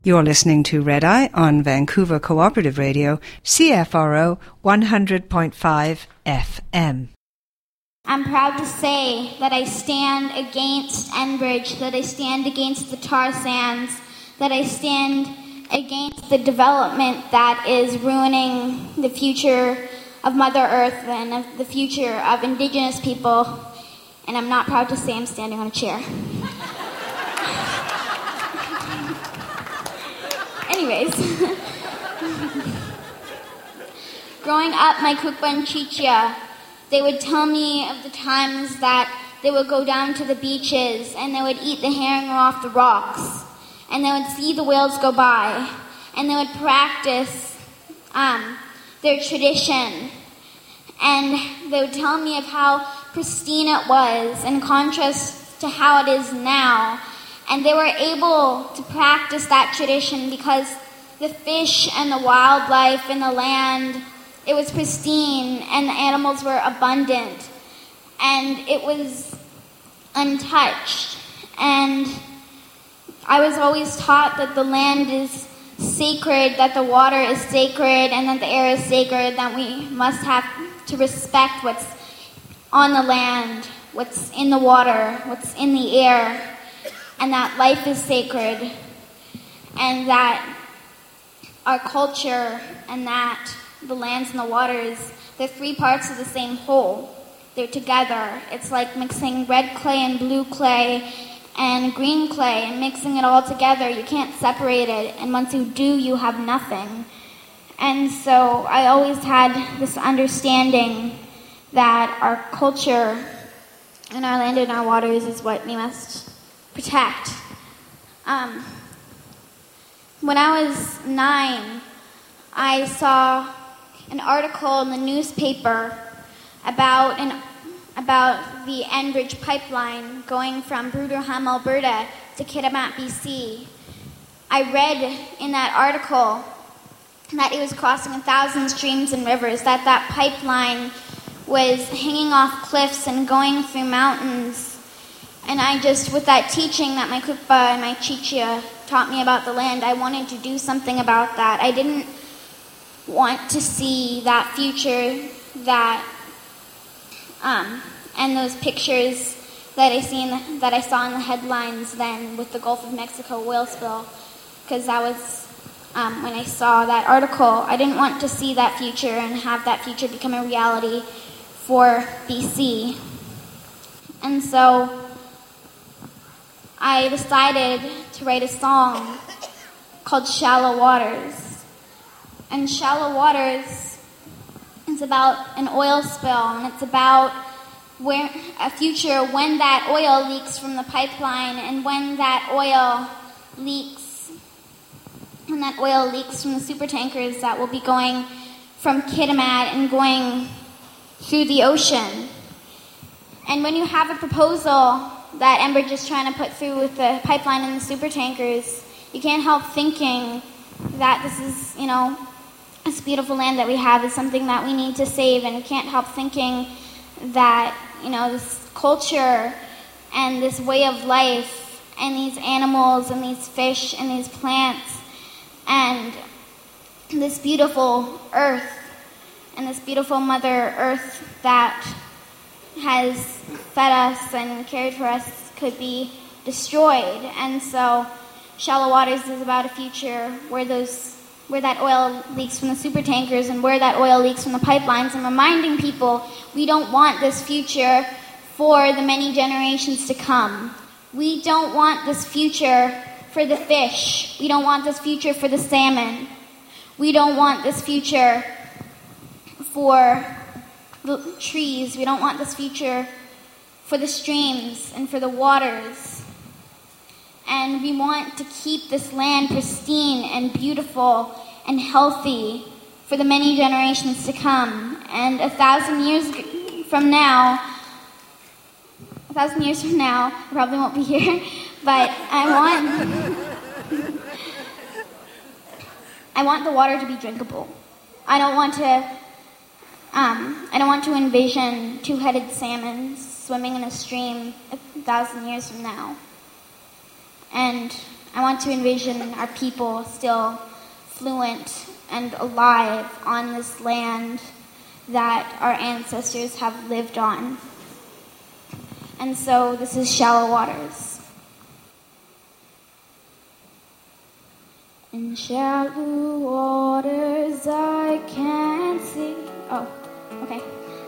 You're listening to Red Eye on Vancouver Cooperative Radio, CFRO 100.5 FM. I'm proud to say that I stand against Enbridge, that I stand against the tar sands, that I stand against the development that is ruining the future of Mother Earth and of the future of Indigenous people. And I'm not proud to say I'm standing on a chair. Anyways, growing up, my Kukpa and Chichia, they would tell me of the times that they would go down to the beaches and they would eat the herring off the rocks, and they would see the whales go by, and they would practice their tradition, and they would tell me of how pristine it was in contrast to how it is now. And they were able to practice that tradition because the fish and the wildlife and the land, it was pristine, and the animals were abundant, and it was untouched. And I was always taught that the land is sacred, that the water is sacred, and that the air is sacred, that we must have to respect what's on the land, what's in the water, what's in the air, and that life is sacred, and that our culture and that the lands and the waters, they're three parts of the same whole. They're together. It's like mixing red clay and blue clay and green clay and mixing it all together. You can't separate it, and once you do, you have nothing. And so I always had this understanding that our culture and our land and our waters is what we must protect. When I was 9, I saw an article in the newspaper about the Enbridge pipeline going from Bruderham, Alberta to Kitimat, BC. I read in that article that it was crossing 1,000 streams and rivers, that pipeline was hanging off cliffs and going through mountains. And I just, with that teaching that my Kukpa and my Chichia taught me about the land, I wanted to do something about that. I didn't want to see that future that, and those pictures that I saw in the headlines then with the Gulf of Mexico oil spill, because that was when I saw that article. I didn't want to see that future and have that future become a reality for BC. And so I decided to write a song called Shallow Waters. And Shallow Waters is about an oil spill, and it's about a future when that oil leaks from the pipeline, and when that oil leaks from the supertankers that will be going from Kitimat and going through the ocean. And when you have a proposal that Enbridge is trying to put through with the pipeline and the supertankers, you can't help thinking that this is, this beautiful land that we have is something that we need to save, and you can't help thinking that, this culture and this way of life and these animals and these fish and these plants and this beautiful earth and this beautiful Mother Earth that has fed us and cared for us could be destroyed. And so Shallow Waters is about a future where that oil leaks from the supertankers and where that oil leaks from the pipelines, and reminding people we don't want this future for the many generations to come. We don't want this future for the fish. We don't want this future for the salmon. We don't want this future for the trees. We don't want this future for the streams and for the waters. And we want to keep this land pristine and beautiful and healthy for the many generations to come. And 1,000 years from now, I probably won't be here, but I want the water to be drinkable. I don't want to envision two-headed salmon swimming in a stream 1,000 years from now. And I want to envision our people still fluent and alive on this land that our ancestors have lived on. And so this is Shallow Waters. In shallow waters I can't see. Oh, okay.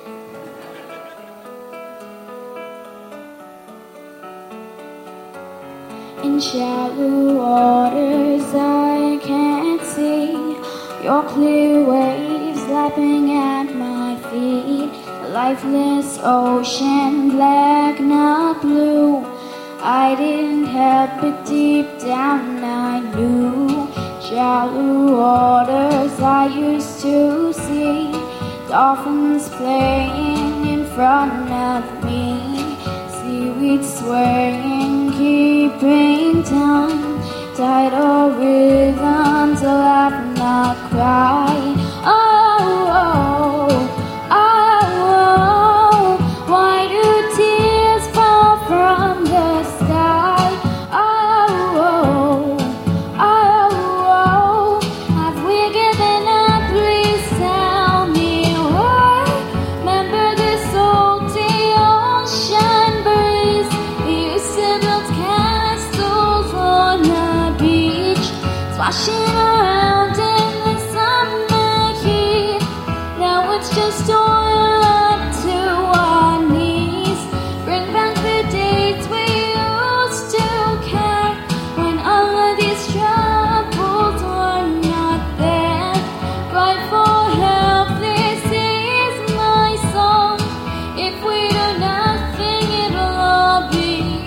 In shallow waters I can't see your clear waves lapping at my feet. A lifeless ocean, black, not blue. I didn't help but deep down I knew. Shallow waters I used to see dolphins playing in front of me, seaweed swaying, keeping time, tidal rhythms, a laugh, not cry. Oh, oh, oh, oh, why do tears fall from the sky? Oh, oh, oh, oh, have we given up? Please tell me why. Remember the salty ocean breeze. We used to build castles on the beach, splashing around in the summer heat. Now it's just oil up to our knees. Bring back the dates we used to care, when all of these troubles were not there. Cry for help, this is my song. If we do nothing, it'll all be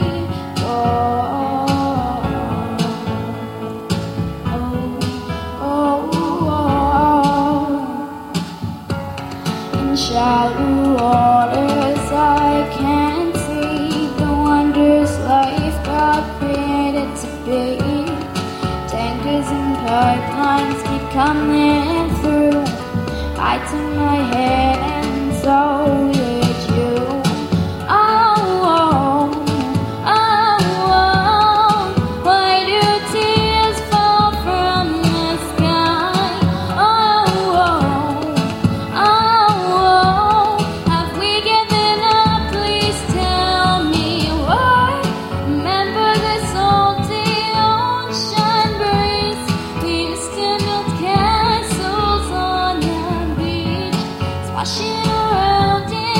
gone. Oh, oh, oh. In shallow waters I can't see the wonders life God created to be. Tankers and pipelines keep coming through. I turn my head and so did you. Oh, oh, oh, oh, why do tears fall from the sky? Oh, oh, oh, oh, have we given up? Please tell me why. Remember the salty ocean breeze. We used to build castles on the beach, splashing around in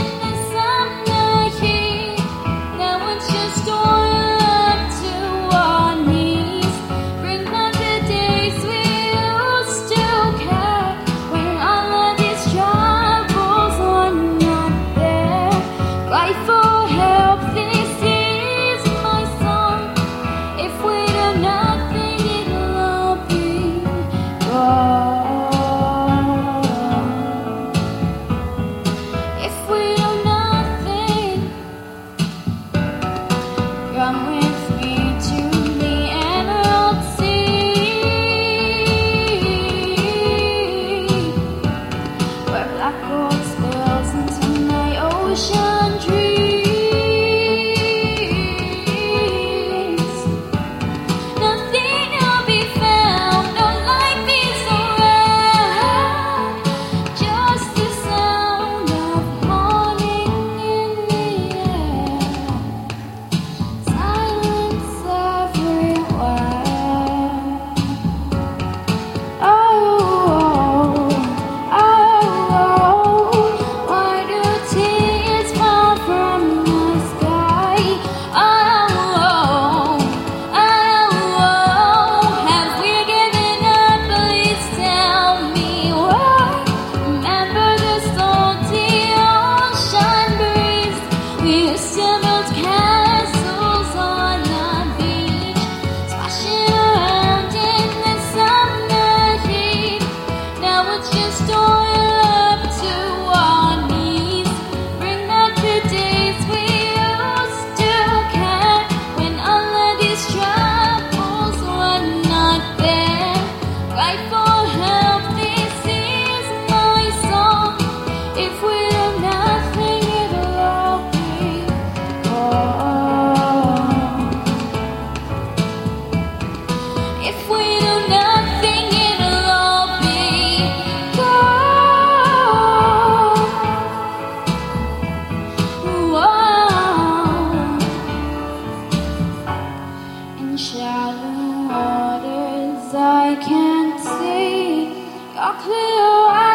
will